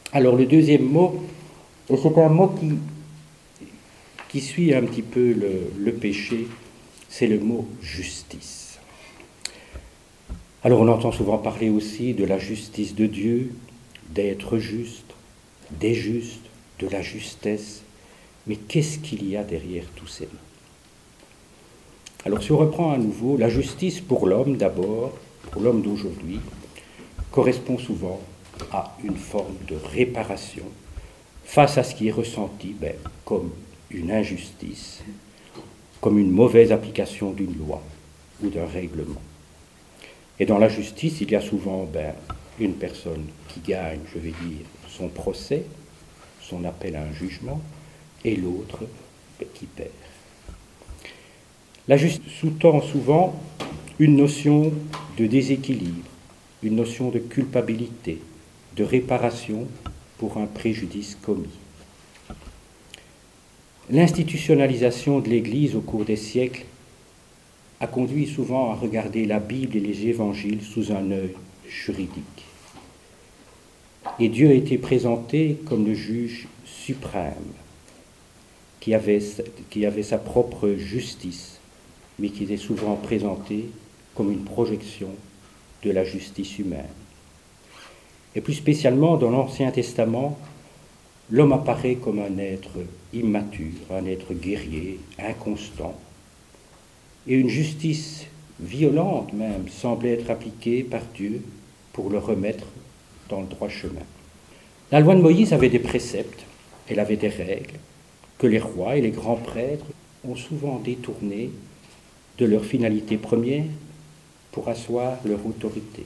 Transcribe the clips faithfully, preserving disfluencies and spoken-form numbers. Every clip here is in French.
Alors le deuxième mot, et c'est un mot qui, qui suit un petit peu le, le péché, c'est le mot justice. Alors on entend souvent parler aussi de la justice de Dieu, d'être juste, des justes, de la justesse. Mais qu'est-ce qu'il y a derrière tous ces mots? Alors si on reprend à nouveau, la justice pour l'homme d'abord, pour l'homme d'aujourd'hui, correspond souvent à une forme de réparation face à ce qui est ressenti ben, comme une injustice, comme une mauvaise application d'une loi ou d'un règlement. Et dans la justice, il y a souvent ben, une personne qui gagne, je vais dire, son procès, son appel à un jugement, et l'autre ben, qui perd. La justice sous-tend souvent une notion de déséquilibre, une notion de culpabilité, de réparation pour un préjudice commis. L'institutionnalisation de l'Église au cours des siècles a conduit souvent à regarder la Bible et les évangiles sous un œil juridique. Et Dieu a été présenté comme le juge suprême, qui avait, qui avait sa propre justice, mais qui était souvent présenté comme une projection de la justice humaine. Et plus spécialement, dans l'Ancien Testament, l'homme apparaît comme un être immature, un être guerrier, inconstant. Et une justice violente même semblait être appliquée par Dieu pour le remettre dans le droit chemin. La loi de Moïse avait des préceptes, elle avait des règles que les rois et les grands prêtres ont souvent détournées de leur finalité première pour asseoir leur autorité.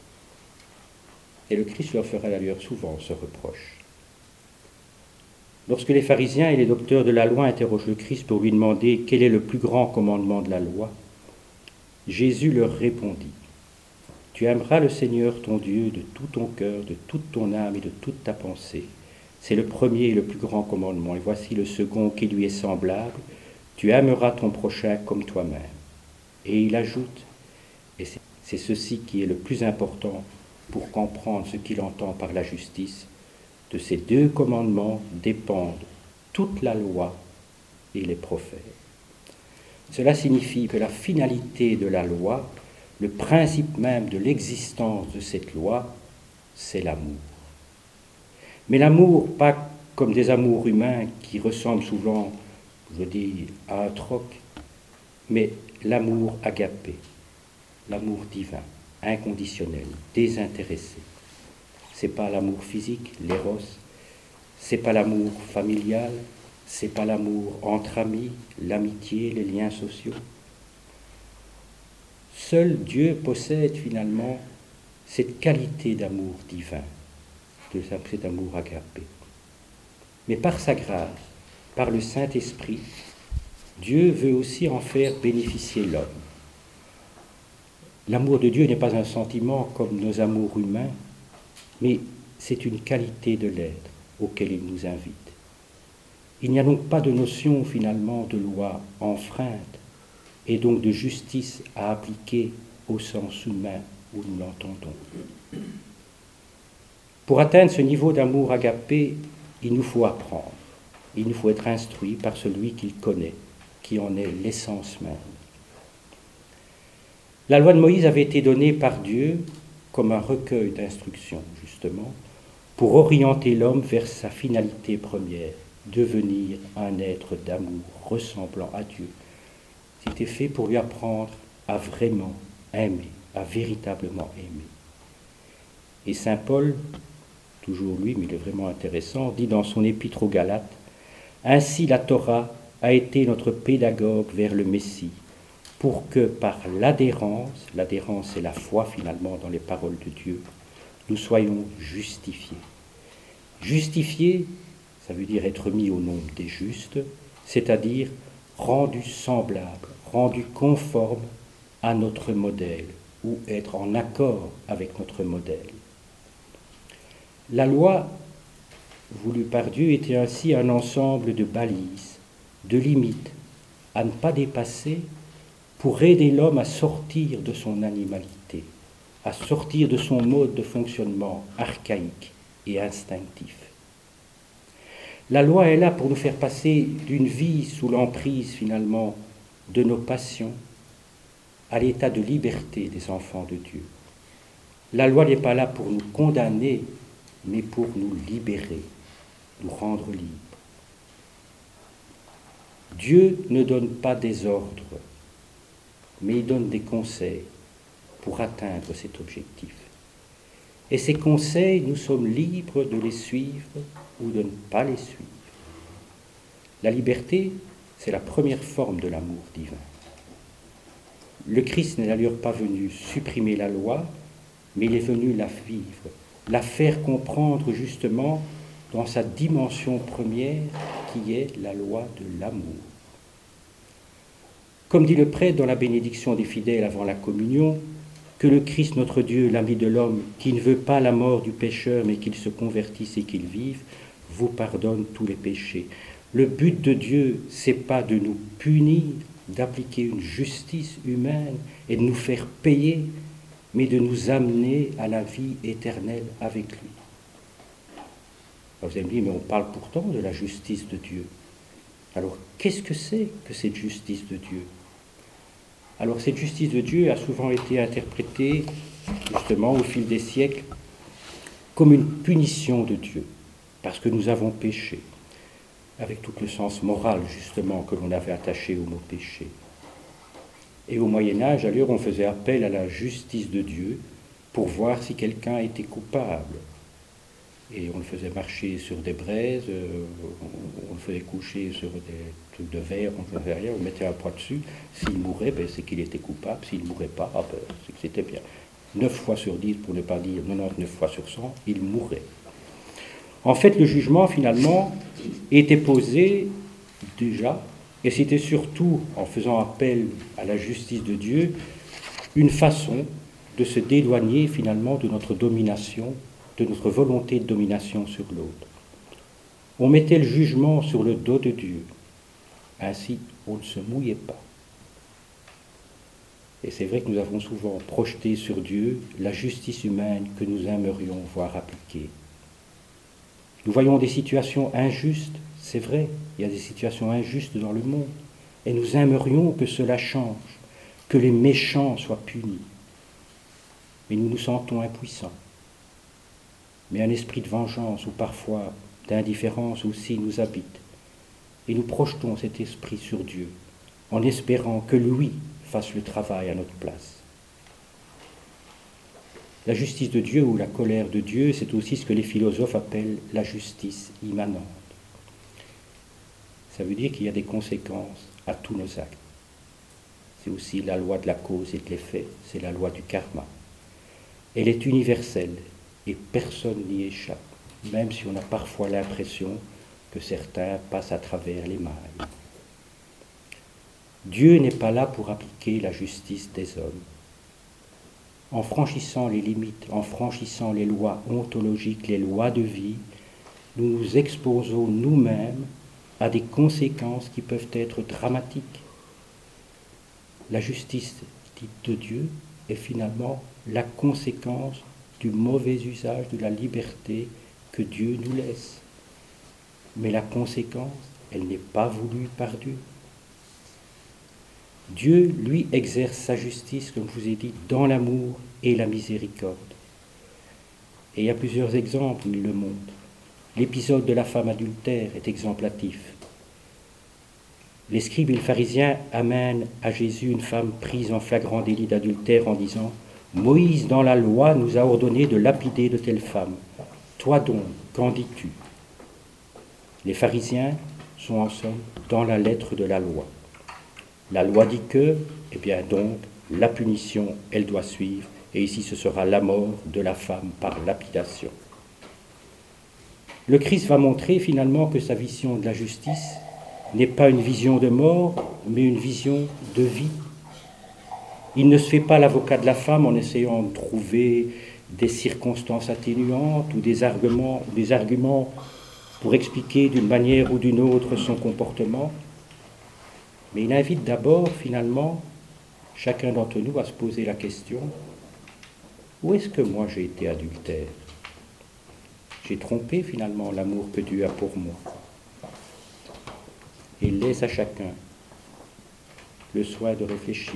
Et le Christ leur fera d'ailleurs souvent ce reproche. Lorsque les pharisiens et les docteurs de la loi interrogent le Christ pour lui demander quel est le plus grand commandement de la loi, Jésus leur répondit : « Tu aimeras le Seigneur ton Dieu de tout ton cœur, de toute ton âme et de toute ta pensée. C'est le premier et le plus grand commandement. Et voici le second qui lui est semblable. Tu aimeras ton prochain comme toi-même. » Et il ajoute, et c'est ceci qui est le plus important pour comprendre ce qu'il entend par la justice, de ces deux commandements dépendent toute la loi et les prophètes. Cela signifie que la finalité de la loi, le principe même de l'existence de cette loi, c'est l'amour. Mais l'amour, pas comme des amours humains qui ressemblent souvent, je dis, à un troc, mais l'amour agapé, l'amour divin, inconditionnel, désintéressé. C'est pas l'amour physique, l'éros, c'est pas l'amour familial, c'est pas l'amour entre amis, l'amitié, les liens sociaux. Seul Dieu possède finalement cette qualité d'amour divin, de cet amour agapé. Mais par sa grâce, par le Saint-Esprit, Dieu veut aussi en faire bénéficier l'homme. L'amour de Dieu n'est pas un sentiment comme nos amours humains, mais c'est une qualité de l'être auquel il nous invite. Il n'y a donc pas de notion finalement de loi enfreinte et donc de justice à appliquer au sens humain où nous l'entendons. Pour atteindre ce niveau d'amour agapé, il nous faut apprendre, il nous faut être instruit par celui qu'il connaît, qui en est l'essence même. La loi de Moïse avait été donnée par Dieu comme un recueil d'instructions, justement, pour orienter l'homme vers sa finalité première, devenir un être d'amour ressemblant à Dieu. C'était fait pour lui apprendre à vraiment aimer, à véritablement aimer. Et saint Paul, toujours lui, mais il est vraiment intéressant, dit dans son épître aux Galates : « Ainsi la Torah a été notre pédagogue vers le Messie, pour que par l'adhérence, l'adhérence c'est la foi finalement dans les paroles de Dieu, nous soyons justifiés. » Justifiés, ça veut dire être mis au nombre des justes, c'est-à-dire rendus semblables, rendus conformes à notre modèle, ou être en accord avec notre modèle. La loi voulue par Dieu était ainsi un ensemble de balises, de limites à ne pas dépasser pour aider l'homme à sortir de son animalité, à sortir de son mode de fonctionnement archaïque et instinctif. La loi est là pour nous faire passer d'une vie sous l'emprise finalement de nos passions à l'état de liberté des enfants de Dieu. La loi n'est pas là pour nous condamner, mais pour nous libérer, nous rendre libres. Dieu ne donne pas des ordres, mais il donne des conseils pour atteindre cet objectif. Et ces conseils, nous sommes libres de les suivre ou de ne pas les suivre. La liberté, c'est la première forme de l'amour divin. Le Christ n'est d'ailleurs pas venu supprimer la loi, mais il est venu la vivre, la faire comprendre justement dans sa dimension première qui est la loi de l'amour. Comme dit le prêtre dans la bénédiction des fidèles avant la communion, que le Christ notre Dieu, l'ami de l'homme, qui ne veut pas la mort du pécheur mais qu'il se convertisse et qu'il vive, vous pardonne tous les péchés. Le but de Dieu, c'est pas de nous punir, d'appliquer une justice humaine et de nous faire payer, mais de nous amener à la vie éternelle avec lui. Alors vous allez me dire, mais on parle pourtant de la justice de Dieu. Alors qu'est-ce que c'est que cette justice de Dieu ? Alors cette justice de Dieu a souvent été interprétée, justement, au fil des siècles, comme une punition de Dieu, parce que nous avons péché, avec tout le sens moral, justement, que l'on avait attaché au mot péché. Et au Moyen-Âge, d'ailleurs, on faisait appel à la justice de Dieu pour voir si quelqu'un était coupable. Et on le faisait marcher sur des braises, euh, on, on le faisait coucher sur des trucs de verre, on ne faisait rien, on mettait un poids dessus. S'il mourait, ben, c'est qu'il était coupable. S'il ne mourait pas, ah ben, c'est que c'était bien. Neuf fois sur dix, pour ne pas dire quatre-vingt-dix-neuf fois sur cent, il mourrait. En fait, le jugement, finalement, était posé déjà, et c'était surtout, en faisant appel à la justice de Dieu, une façon de se d'éloigner, finalement, de notre domination, de notre volonté de domination sur l'autre. On mettait le jugement sur le dos de Dieu. Ainsi, on ne se mouillait pas. Et c'est vrai que nous avons souvent projeté sur Dieu la justice humaine que nous aimerions voir appliquée. Nous voyons des situations injustes, c'est vrai, il y a des situations injustes dans le monde, et nous aimerions que cela change, que les méchants soient punis. Mais nous nous sentons impuissants. Mais un esprit de vengeance ou parfois d'indifférence aussi nous habite. Et nous projetons cet esprit sur Dieu, en espérant que lui fasse le travail à notre place. La justice de Dieu ou la colère de Dieu, c'est aussi ce que les philosophes appellent la justice immanente. Ça veut dire qu'il y a des conséquences à tous nos actes. C'est aussi la loi de la cause et de l'effet, c'est la loi du karma. Elle est universelle et personne n'y échappe, même si on a parfois l'impression que certains passent à travers les mailles. Dieu n'est pas là pour appliquer la justice des hommes. En franchissant les limites, en franchissant les lois ontologiques, les lois de vie, nous nous exposons nous-mêmes à des conséquences qui peuvent être dramatiques. La justice dite de Dieu est finalement la conséquence du mauvais usage de la liberté que Dieu nous laisse. Mais la conséquence, elle n'est pas voulue par Dieu. Dieu, lui, exerce sa justice, comme je vous ai dit, dans l'amour et la miséricorde. Et il y a plusieurs exemples où il le montre. L'épisode de la femme adultère est exemplatif. Les scribes et les pharisiens amènent à Jésus une femme prise en flagrant délit d'adultère en disant « Moïse, dans la loi, nous a ordonné de lapider de telles femmes. Toi donc, qu'en dis-tu » Les pharisiens sont en somme dans la lettre de la loi. La loi dit que, eh bien donc, la punition, elle doit suivre, et ici ce sera la mort de la femme par lapidation. Le Christ va montrer finalement que sa vision de la justice n'est pas une vision de mort, mais une vision de vie. Il ne se fait pas l'avocat de la femme en essayant de trouver des circonstances atténuantes ou des arguments, des arguments pour expliquer d'une manière ou d'une autre son comportement. Mais il invite d'abord, finalement, chacun d'entre nous à se poser la question « Où est-ce que moi j'ai été adultère ? J'ai trompé finalement l'amour que Dieu a pour moi. Et il laisse à chacun le soin de réfléchir.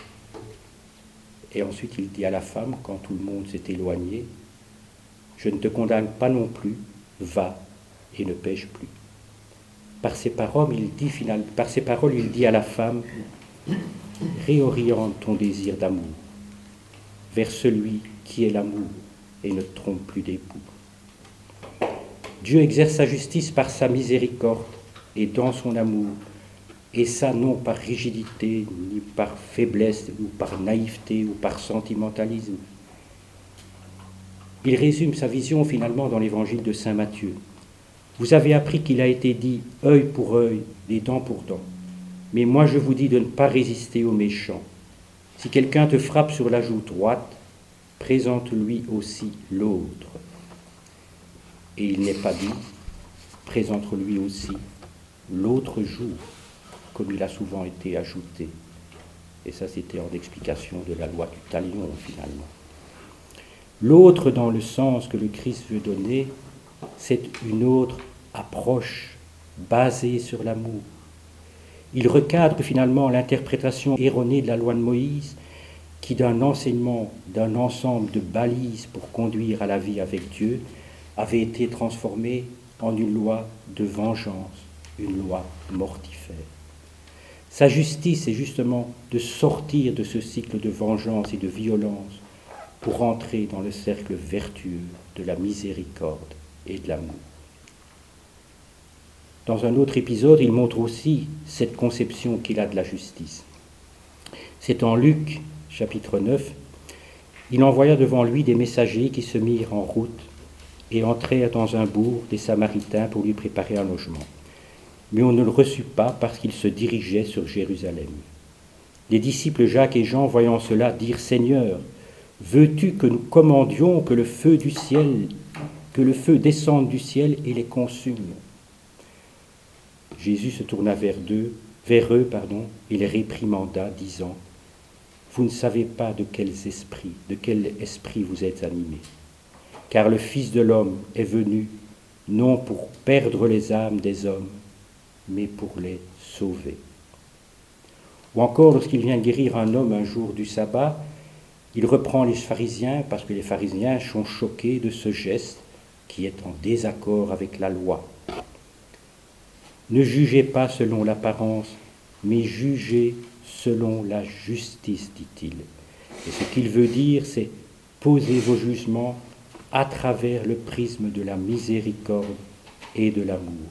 Et ensuite il dit à la femme, quand tout le monde s'est éloigné, « Je ne te condamne pas non plus, va et ne pêche plus. » Par ces paroles, il dit, finalement, par ces paroles, il dit à la femme, « Réoriente ton désir d'amour vers celui qui est l'amour et ne te trompe plus d'époux. » Dieu exerce sa justice par sa miséricorde et dans son amour, et ça non par rigidité, ni par faiblesse, ou par naïveté, ou par sentimentalisme. Il résume sa vision finalement dans l'évangile de saint Matthieu. Vous avez appris qu'il a été dit œil pour œil et dent pour dent. Mais moi je vous dis de ne pas résister aux méchants. Si quelqu'un te frappe sur la joue droite, présente-lui aussi l'autre. Et il n'est pas dit, présente-lui aussi l'autre joue, comme il a souvent été ajouté. Et ça, c'était en explication de la loi du talion, finalement. L'autre, dans le sens que le Christ veut donner, c'est une autre approche basée sur l'amour. Il recadre finalement l'interprétation erronée de la loi de Moïse, qui d'un enseignement, d'un ensemble de balises pour conduire à la vie avec Dieu, avait été transformée en une loi de vengeance, une loi mortifère. Sa justice est justement de sortir de ce cycle de vengeance et de violence pour entrer dans le cercle vertueux de la miséricorde et de l'amour. Dans un autre épisode, il montre aussi cette conception qu'il a de la justice. C'est en Luc, chapitre neuf, il envoya devant lui des messagers qui se mirent en route et entrèrent dans un bourg des Samaritains pour lui préparer un logement. Mais on ne le reçut pas parce qu'il se dirigeait sur Jérusalem. Les disciples Jacques et Jean, voyant cela, dirent « Seigneur, veux-tu que nous commandions que le feu du ciel, que le feu descende du ciel et les consume ?» Jésus se tourna vers eux, vers eux pardon, et les réprimanda, disant « Vous ne savez pas de quels esprits, de quel esprit vous êtes animés, car le Fils de l'homme est venu non pour perdre les âmes des hommes, mais pour les sauver. » Ou encore, lorsqu'il vient guérir un homme un jour du sabbat, il reprend les pharisiens, parce que les pharisiens sont choqués de ce geste qui est en désaccord avec la loi. Ne jugez pas selon l'apparence, mais jugez selon la justice, dit-il. Et ce qu'il veut dire, c'est posez vos jugements à travers le prisme de la miséricorde et de l'amour.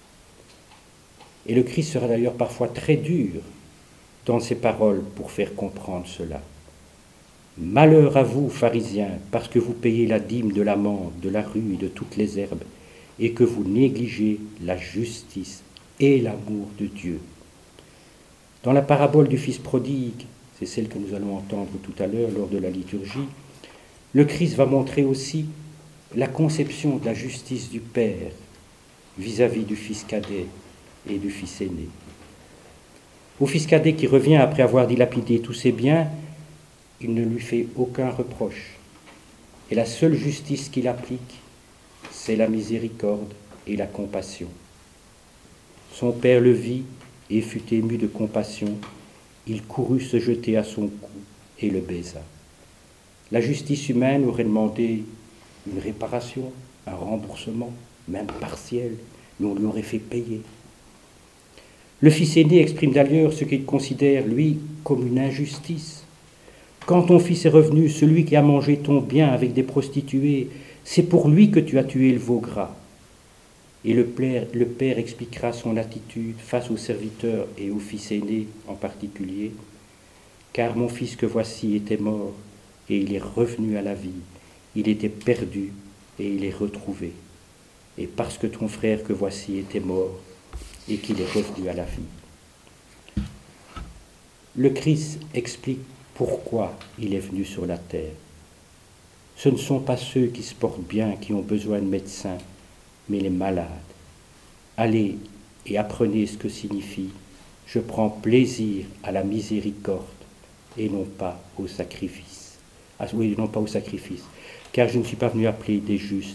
Et le Christ sera d'ailleurs parfois très dur dans ses paroles pour faire comprendre cela. Malheur à vous, pharisiens, parce que vous payez la dîme de l'amande, de la rue et de toutes les herbes, et que vous négligez la justice et l'amour de Dieu. Dans la parabole du Fils prodigue, c'est celle que nous allons entendre tout à l'heure lors de la liturgie, le Christ va montrer aussi la conception de la justice du Père vis-à-vis du Fils cadet et du Fils aîné. Au Fils cadet qui revient après avoir dilapidé tous ses biens, il ne lui fait aucun reproche. Et la seule justice qu'il applique, c'est la miséricorde et la compassion. Son père le vit et fut ému de compassion. Il courut se jeter à son cou et le baisa. La justice humaine aurait demandé une réparation, un remboursement, même partiel, mais on lui aurait fait payer. Le Fils aîné exprime d'ailleurs ce qu'il considère, lui, comme une injustice. Quand ton fils est revenu, celui qui a mangé ton bien avec des prostituées, c'est pour lui que tu as tué le veau gras. Et le père, le père expliquera son attitude face aux serviteurs et au fils aîné en particulier. Car mon fils que voici était mort, et il est revenu à la vie. Il était perdu, et il est retrouvé. Et parce que ton frère que voici était mort, et qu'il est revenu à la vie. Le Christ explique pourquoi il est venu sur la terre. Ce ne sont pas ceux qui se portent bien qui ont besoin de médecins, mais les malades. Allez et apprenez ce que signifie « Je prends plaisir à la miséricorde et non pas au sacrifice. » Ah, oui, non pas au sacrifice, car je ne suis pas venu appeler des justes,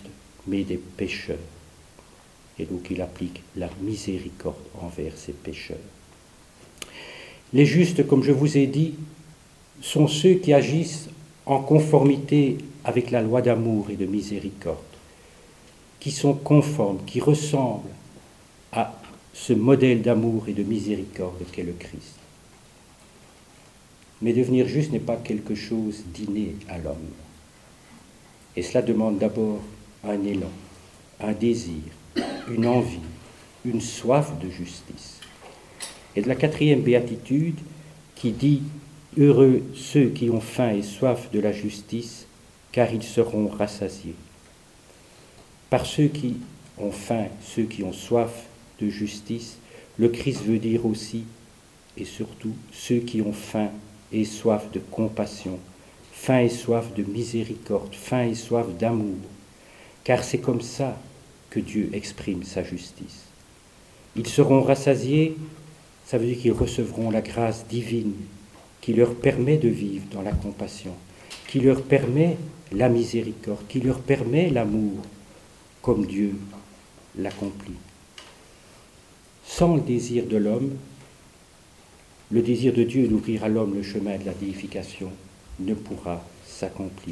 mais des pécheurs. Et donc il applique la miséricorde envers ces pécheurs. Les justes, comme je vous ai dit, sont ceux qui agissent en conformité avec la loi d'amour et de miséricorde, qui sont conformes, qui ressemblent à ce modèle d'amour et de miséricorde qu'est le Christ. Mais devenir juste n'est pas quelque chose d'inné à l'homme. Et cela demande d'abord un élan, un désir, une envie, une soif de justice. Et de la quatrième béatitude qui dit « Heureux ceux qui ont faim et soif de la justice, car ils seront rassasiés. » Par ceux qui ont faim, ceux qui ont soif de justice, le Christ veut dire aussi, et surtout, ceux qui ont faim et soif de compassion, faim et soif de miséricorde, faim et soif d'amour, car c'est comme ça que Dieu exprime sa justice. Ils seront rassasiés, ça veut dire qu'ils recevront la grâce divine qui leur permet de vivre dans la compassion, qui leur permet la miséricorde, qui leur permet l'amour, comme Dieu l'accomplit. Sans le désir de l'homme, le désir de Dieu d'ouvrir à l'homme le chemin de la déification ne pourra s'accomplir.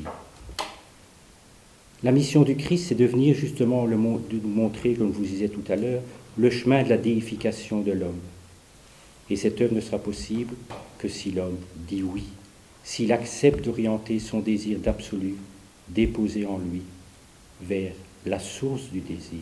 La mission du Christ, c'est de venir justement le, de nous montrer, comme je vous disais tout à l'heure, le chemin de la déification de l'homme. Et cette œuvre ne sera possible que si l'homme dit oui, s'il accepte d'orienter son désir d'absolu, déposé en lui, vers la source du désir.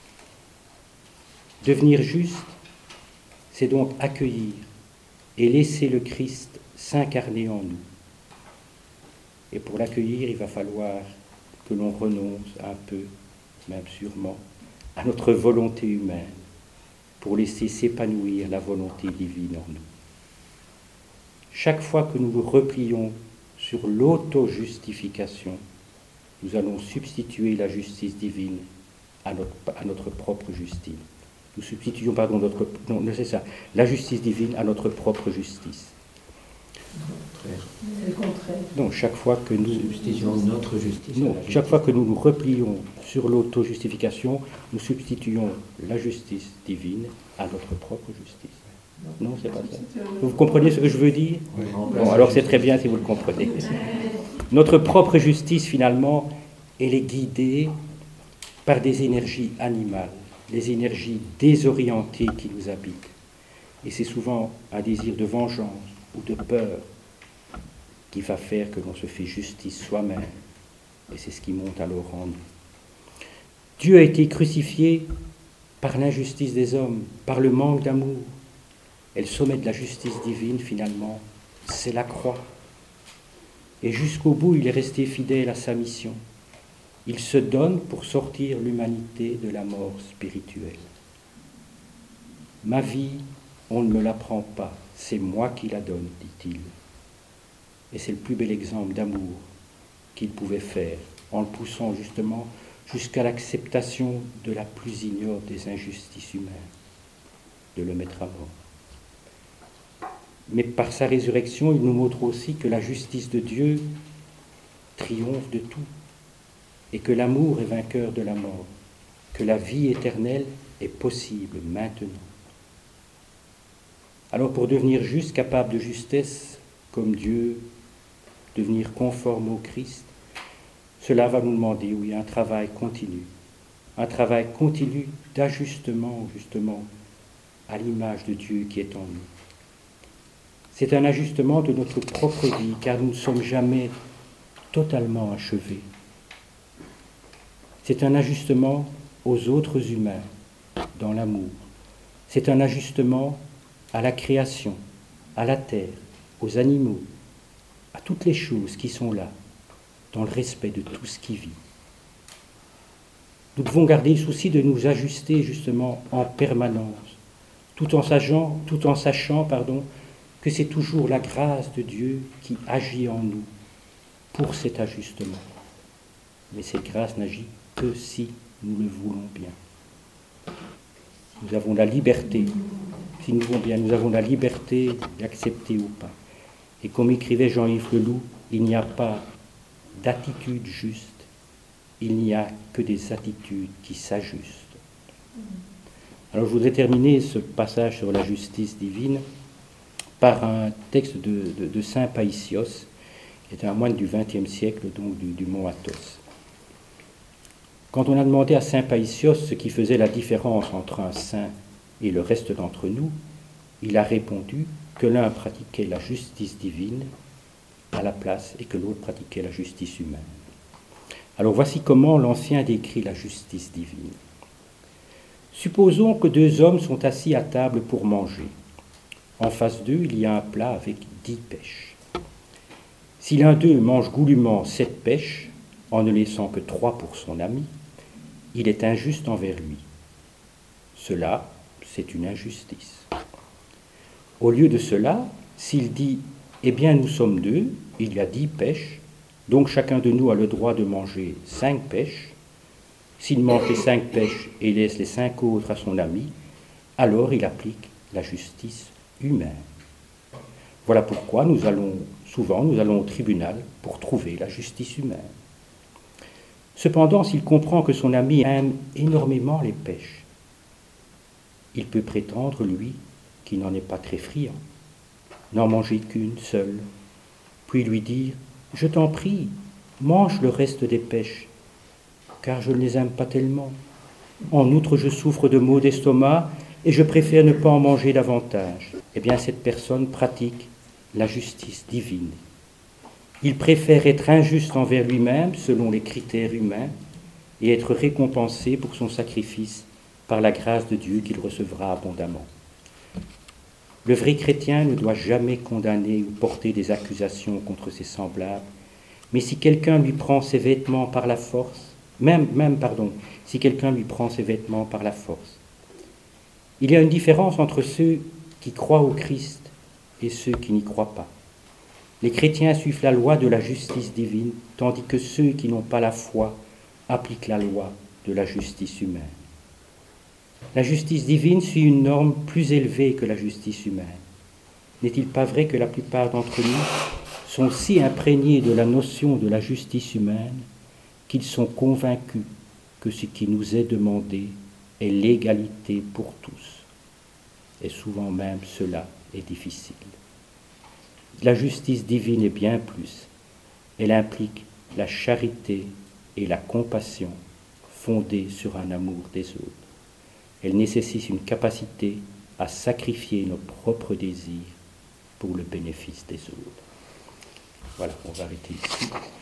Devenir juste, c'est donc accueillir et laisser le Christ s'incarner en nous. Et pour l'accueillir, il va falloir que l'on renonce un peu, même sûrement, à notre volonté humaine, pour laisser s'épanouir la volonté divine en nous. Chaque fois que nous nous replions sur l'auto-justification, nous allons substituer la justice divine à notre, à notre propre justice. Nous substituons, pardon, notre, non, c'est ça, la justice divine à notre propre justice. C'est le contraire. Donc, chaque fois que nous substituons notre justice. Non, chaque fois que nous nous replions sur l'auto-justification, nous substituons la justice divine à notre propre justice. Non, c'est pas ça. Vous comprenez ce que je veux dire? Oui. Bon, alors c'est très bien si vous le comprenez. Notre propre justice, finalement, elle est guidée par des énergies animales, les énergies désorientées qui nous habitent. Et c'est souvent un désir de vengeance ou de peur qui va faire que l'on se fait justice soi-même. Et c'est ce qui monte alors en nous. Dieu a été crucifié par l'injustice des hommes, par le manque d'amour. Et le sommet de la justice divine, finalement, c'est la croix. Et jusqu'au bout, il est resté fidèle à sa mission. Il se donne pour sortir l'humanité de la mort spirituelle. Ma vie, on ne me la prend pas, c'est moi qui la donne, dit-il. Et c'est le plus bel exemple d'amour qu'il pouvait faire, en le poussant justement jusqu'à l'acceptation de la plus ignoble des injustices humaines, de le mettre à mort. Mais par sa résurrection, il nous montre aussi que la justice de Dieu triomphe de tout, et que l'amour est vainqueur de la mort, que la vie éternelle est possible maintenant. Alors pour devenir juste, capable de justesse comme Dieu, devenir conforme au Christ, cela va nous demander, oui, un travail continu, un travail continu d'ajustement, justement, à l'image de Dieu qui est en nous. C'est un ajustement de notre propre vie, car nous ne sommes jamais totalement achevés. C'est un ajustement aux autres humains, dans l'amour. C'est un ajustement à la création, à la terre, aux animaux, à toutes les choses qui sont là, dans le respect de tout ce qui vit. Nous devons garder le souci de nous ajuster justement en permanence, tout en sachant, tout en sachant pardon, que c'est toujours la grâce de Dieu qui agit en nous pour cet ajustement. Mais cette grâce n'agit que si nous le voulons bien. Nous avons la liberté, si nous voulons bien, nous avons la liberté d'accepter ou pas. Et comme écrivait Jean-Yves Leloup, il n'y a pas d'attitude juste, il n'y a que des attitudes qui s'ajustent. Alors je voudrais terminer ce passage sur la justice divine par un texte de, de, de saint Païsios, qui était un moine du vingtième siècle, donc du, du mont Athos. Quand on a demandé à saint Païsios ce qui faisait la différence entre un saint et le reste d'entre nous, il a répondu que l'un pratiquait la justice divine à la place et que l'autre pratiquait la justice humaine. Alors voici comment l'Ancien décrit la justice divine. Supposons que deux hommes sont assis à table pour manger. En face d'eux, il y a un plat avec dix pêches. Si l'un d'eux mange goulûment sept pêches, en ne laissant que trois pour son ami, il est injuste envers lui. Cela, c'est une injustice. Au lieu de cela, s'il dit « Eh bien, nous sommes deux, il y a dix pêches, donc chacun de nous a le droit de manger cinq pêches. S'il mange les cinq pêches et laisse les cinq autres à son ami, alors il applique la justice humaine. » Voilà pourquoi nous allons, souvent nous allons au tribunal pour trouver la justice humaine. Cependant, s'il comprend que son ami aime énormément les pêches, il peut prétendre, lui, qu'il n'en est pas très friand, n'en manger qu'une seule, puis lui dire « Je t'en prie, mange le reste des pêches, car je ne les aime pas tellement. En outre, je souffre de maux d'estomac et je préfère ne pas en manger davantage. » Eh bien, cette personne pratique la justice divine. Il préfère être injuste envers lui-même, selon les critères humains, et être récompensé pour son sacrifice par la grâce de Dieu qu'il recevra abondamment. Le vrai chrétien ne doit jamais condamner ou porter des accusations contre ses semblables, mais si quelqu'un lui prend ses vêtements par la force, même, même, pardon, si quelqu'un lui prend ses vêtements par la force. Il y a une différence entre ceux qui croient au Christ et ceux qui n'y croient pas. Les chrétiens suivent la loi de la justice divine, tandis que ceux qui n'ont pas la foi appliquent la loi de la justice humaine. La justice divine suit une norme plus élevée que la justice humaine. N'est-il pas vrai que la plupart d'entre nous sont si imprégnés de la notion de la justice humaine qu'ils sont convaincus que ce qui nous est demandé est l'égalité pour tous. Et souvent même cela est difficile. La justice divine est bien plus. Elle implique la charité et la compassion fondées sur un amour des autres. Elle nécessite une capacité à sacrifier nos propres désirs pour le bénéfice des autres. Voilà, on va arrêter ici.